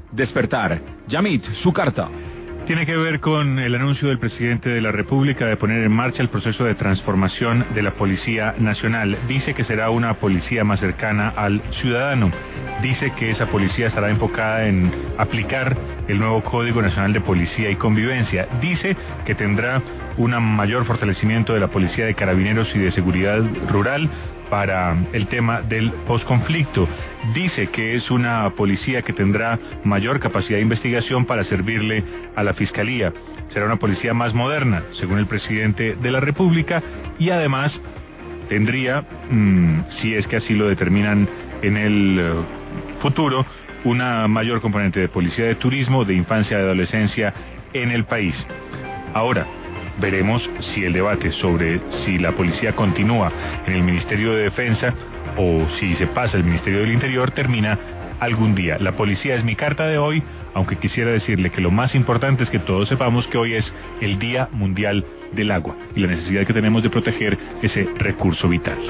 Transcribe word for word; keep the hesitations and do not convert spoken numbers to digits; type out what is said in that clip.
Despertar. Yamit, su carta. Tiene que ver con el anuncio del presidente de la República de poner en marcha el proceso de transformación de la Policía Nacional. Dice que será una policía más cercana al ciudadano. Dice que esa policía estará enfocada en aplicar el nuevo Código Nacional de Policía y Convivencia. Dice que tendrá un mayor fortalecimiento de la Policía de Carabineros y de Seguridad Rural para el tema del posconflicto. Dice que es una policía que tendrá mayor capacidad de investigación para servirle a la Fiscalía. Será una policía más moderna, según el presidente de la República, y además tendría, mmm, si es que así lo determinan en el uh, futuro, una mayor componente de policía de turismo, de infancia y adolescencia en el país. Ahora, veremos si el debate sobre si la policía continúa en el Ministerio de Defensa o si se pasa al Ministerio del Interior termina algún día. La policía es mi carta de hoy, aunque quisiera decirle que lo más importante es que todos sepamos que hoy es el Día Mundial del Agua y la necesidad que tenemos de proteger ese recurso vital.